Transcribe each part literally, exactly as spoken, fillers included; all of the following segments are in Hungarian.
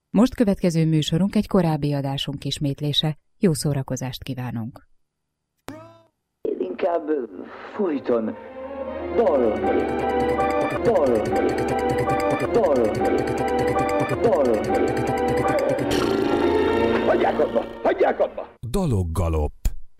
Most következő műsorunk egy korábbi adásunk ismétlése. Jó szórakozást kívánunk! Én inkább folyton dalolni, dalolni, dalolni, dalolni. Hagyják abba, hagyják abba! Daloggalop.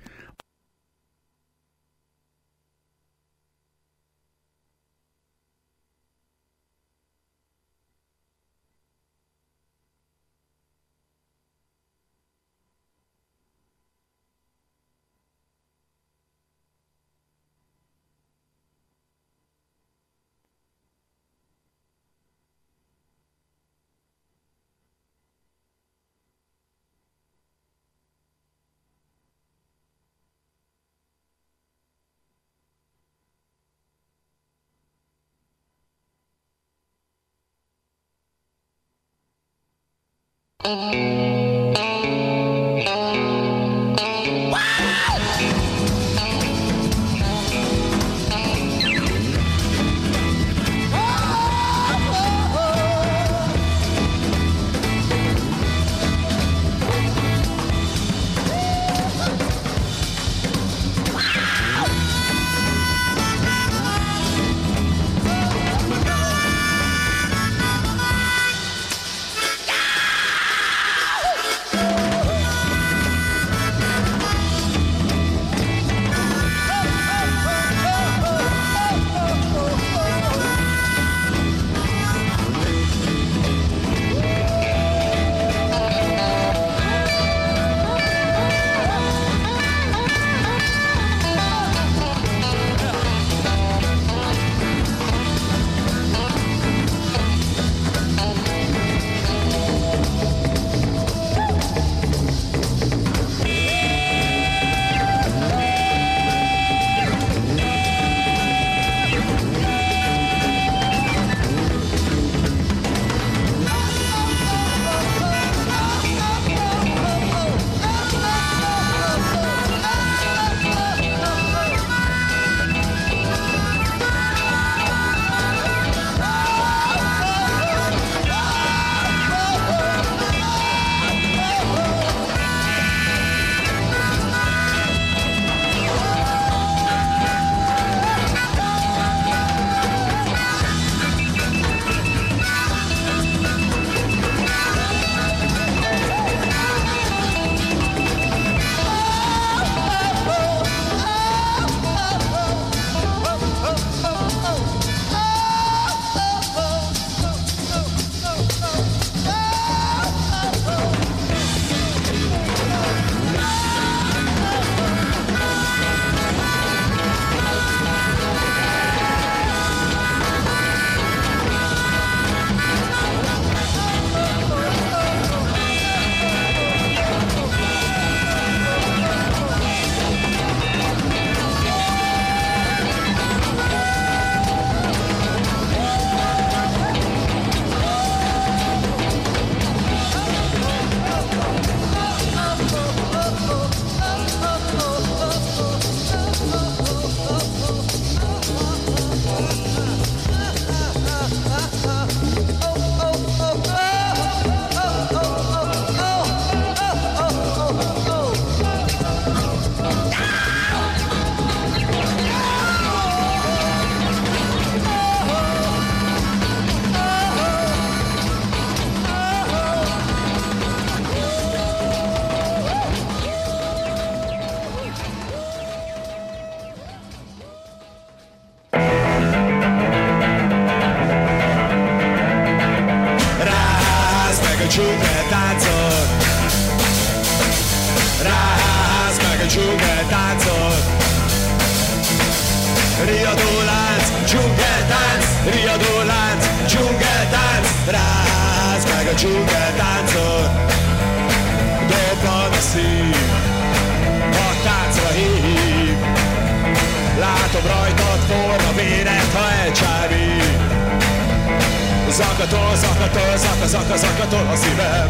Zakatol, zakatol, zaka, zaka, zakatol a szívem.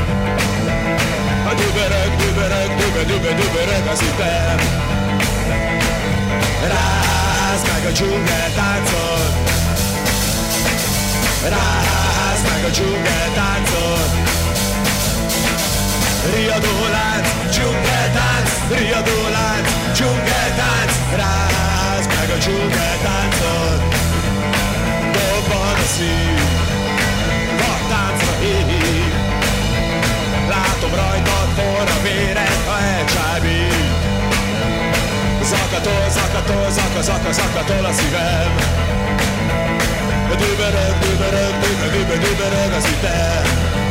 A dübörög, dübörög, dübö, dübö, dübörög a szívem. Rázd meg a dzsungel táncot, rázd meg a dzsungel táncot. Riadólánc, dzsungeltánc, riadólánc, dzsungeltánc, rázd meg a dzsungeltáncot. Dobban a szív, vaktáncra hív. Látom rajtad forr a véred, ha elcsábít. Zakatol, zakatol, zaka, zaka, zakatol a szívem. Dübörög, dübörög, dübörög, dübörög, dübörög az ütem.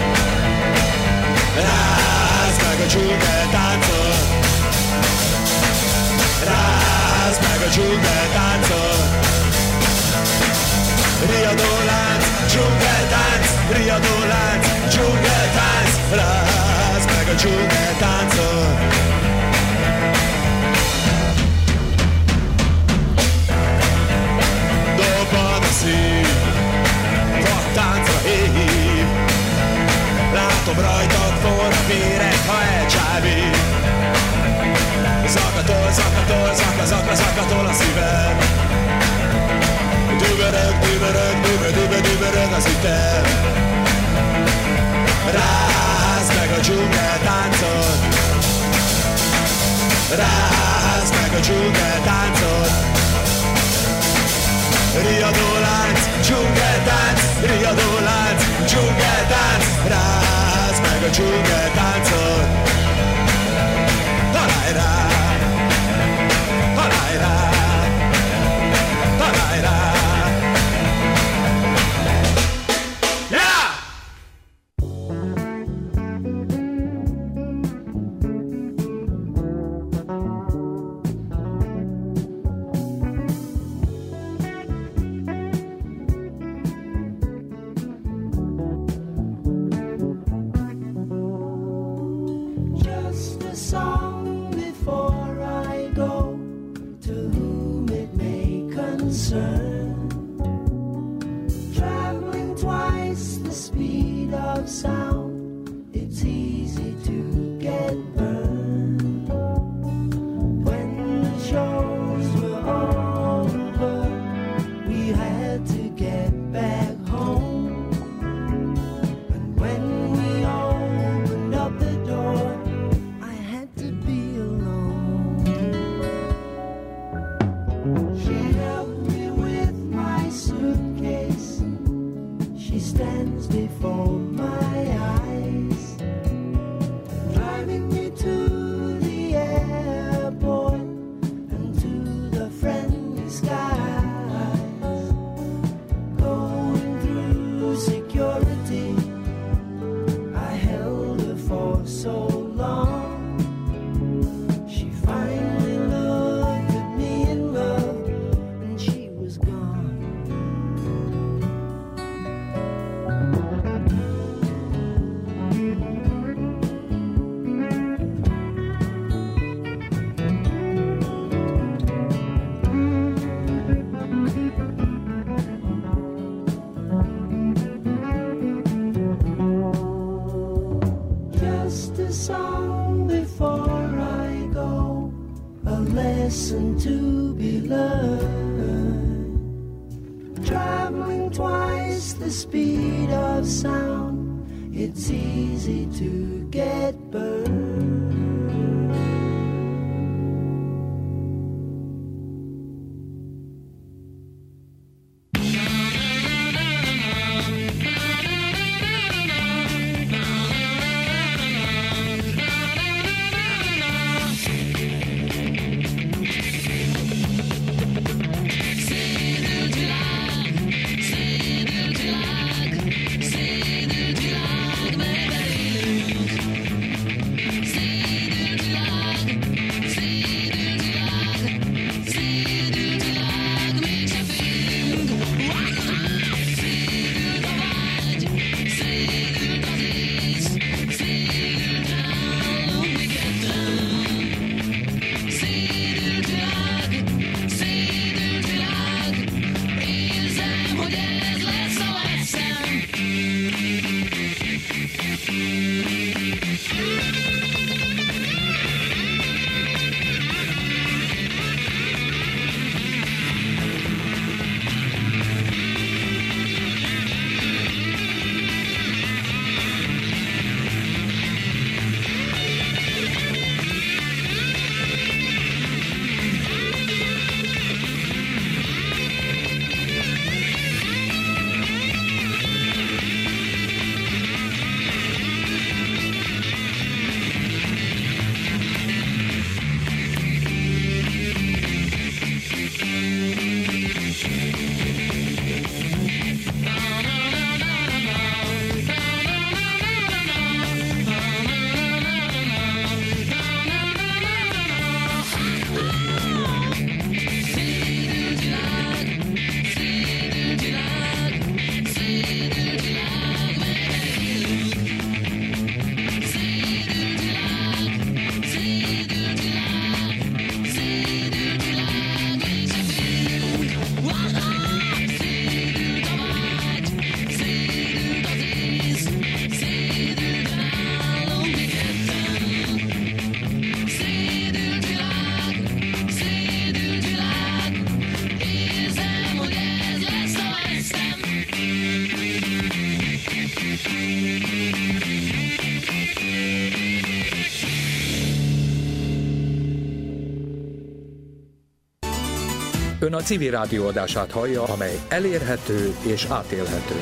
Rázd meg a dzsungeltáncot. Rázd meg a dzsungeltáncot. Riadólánc, dzsungeltánc, riadólánc, dzsungeltánc. Rázd meg a dzsungeltáncot. Dobban a szív, vaktáncra hív. Látom rajtad forr a véreg, ha elcsábít. Zakatol, zakatol, zaka, zaka, zakatol a szívem. Dübörög, dübörög, dübörög, dübörög, dübörög az ütem. Rázd meg a dzsungeltáncot. Rázd meg a dzsungeltáncot. Riadólánc, dzsungeltánc, riadólánc, dzsungeltánc. Rázd meg a dzsungeltáncot. Találj rá, találj rá, találj rá. Yeah! See Ön a Civil Rádió adását hallja, amely elérhető és átélhető.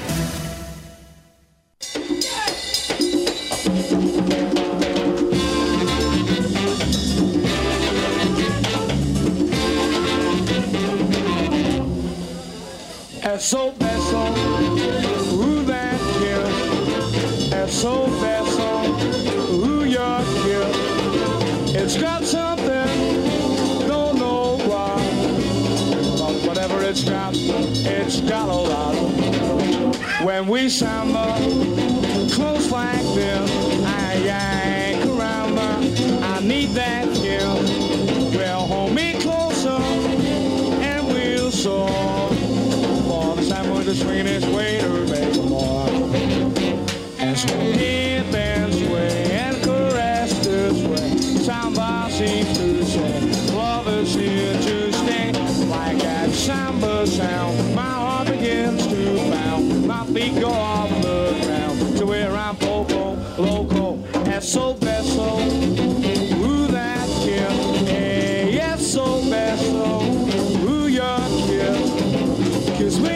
Eso beso, ooh that kiss. Eso beso, ooh your kiss. It's got something, don't know why, but whatever it's got, it's got a lot. When we samba close like this, ay ay caramba, I need that kiss. Well, hold me closer and we'll soar. The sweetest way to make more. And swing this way and caress this way. Samba seems to say, love is here to stay. Like that samba sound, my heart begins to bound. My feet go off the ground to where I'm poco, loco, eso beso. Ooh, that kiss, hey, eso beso. Ooh, your kiss, kiss me.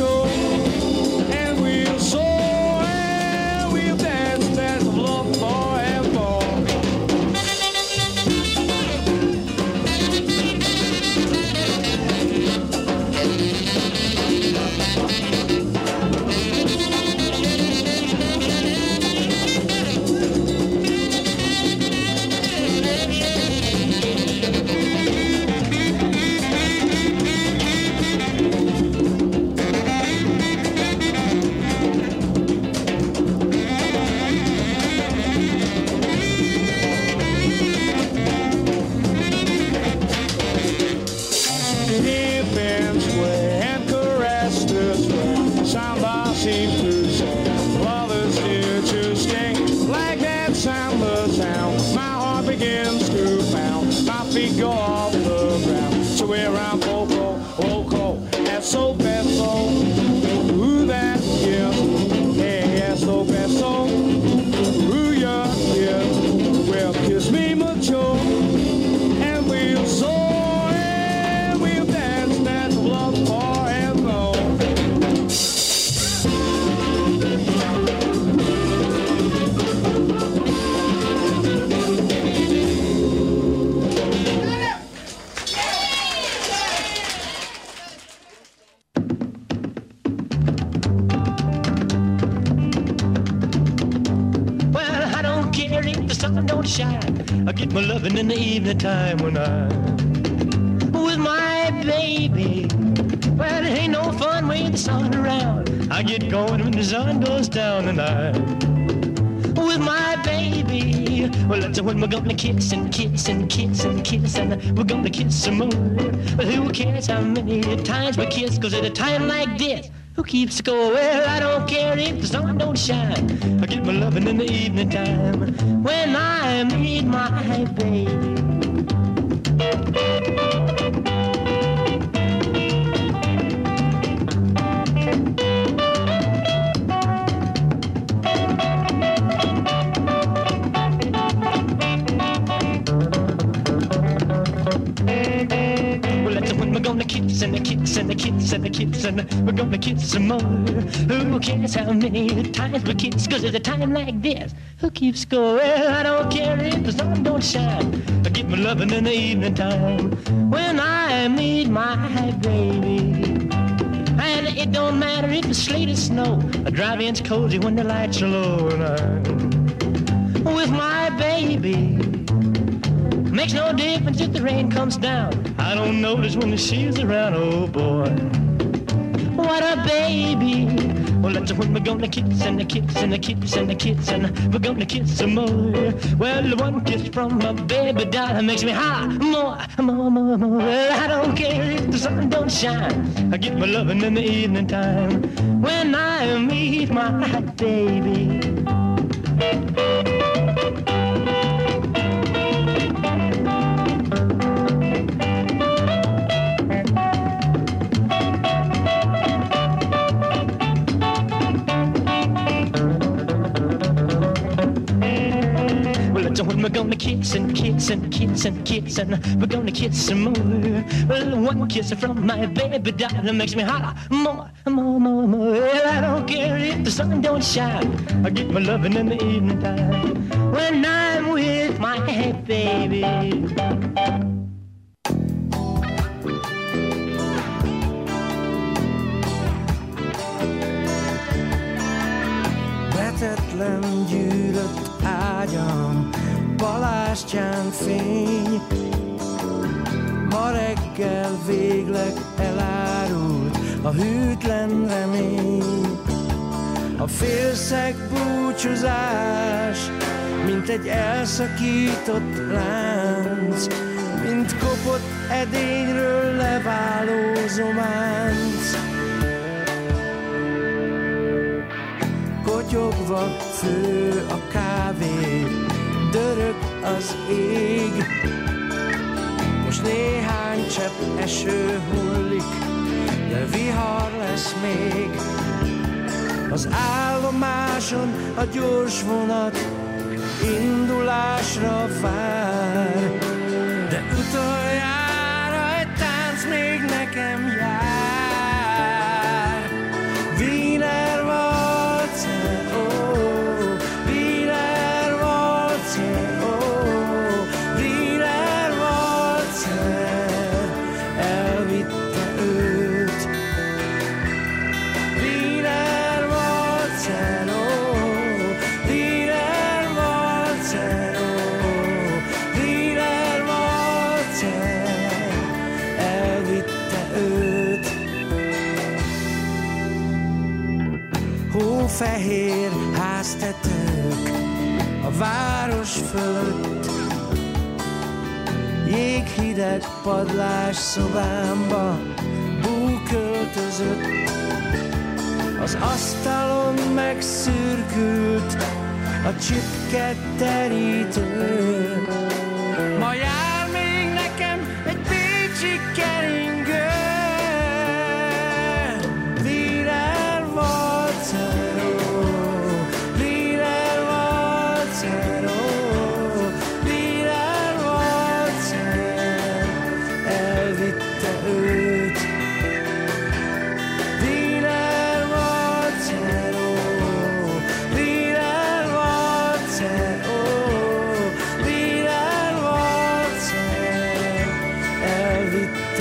I get my loving in the evening time when I'm with my baby. Well, it ain't no fun with the sun around. I get going when the sun goes down and I'm with my baby. Well, that's when we're gonna kiss and kiss and kiss and kiss and we're gonna kiss some more. But who cares how many times we kiss? Cause at a time like this, who keeps score? Well, I don't care if the sun don't shine. I get my loving in the evening time when I meet my baby. Gonna kiss and a kiss and a kiss and a kiss and we're gonna kiss some more. Who cares how many times we kiss? Cause at a time like this, who keeps score? Well, I don't care if the sun don't shine. I get my loving in the evening time when I meet my baby. And it don't matter if it's sleet or snow. A drive-in's cozy when the lights are low and I'm with my baby. Makes no difference if the rain comes down. I don't notice when she's around, oh boy. What a baby. Well, that's when we're gonna kiss and a kiss and a kiss and a kiss and we're gonna kiss some more. Well, the one kiss from my baby doll makes me high, more, more, more, more. Well, I don't care if the sun don't shine. I get my loving in the evening time when I meet my baby. So when we're gonna kiss and kiss and kiss and kiss and we're gonna kiss some more. Well, one kiss from my baby darling makes me holler more, more, more, more. Well, I don't care if the sun don't shine. I get my loving in the evening time when I'm with my baby. Vetetlen gyűlött ágyam, palástján fény. Ma reggel végleg elárult a hűtlen remény. A félszeg búcsúzás, mint egy elszakított lánc, mint kopott edényről leváló zománc. Kotyogva fő a kávé, dörög az ég. Most néhány csepp eső hullik, de vihar lesz még. Az állomáson a gyors vonat indulásra vár, de utoljára egy tánc még nekem jár. Wiener Walzer, oh, Wiener Walzer, oh, Wiener Walzer, elvitte őt. Wiener Walzer, oh, Wiener Walzer, oh, Wiener Walzer, elvitte őt. Hófehér háztetők a város fölött, jéghideg padlás szobámba bú költözött. Az asztalon megszürkült a csipke terítő. Ma jár még nekem egy bécsi keringő. Wiener Walzer, oh, Wiener Walzer, oh, Wiener Walzer, elvitte őt. Wiener Walzer, oh, Wiener Walzer, oh, Wiener Walzer, elvitte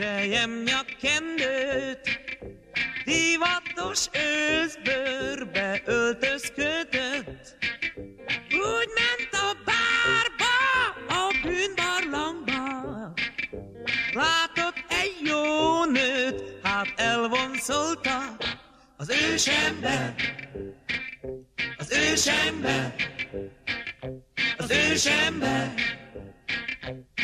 selyem nyakkendőt, divatos őszbőrbe öltözködött. Úgy ment a bárba, a bűnbarlangba, látott egy jó nőt, hát elvonszolta az ősember, az ősember, az ősember.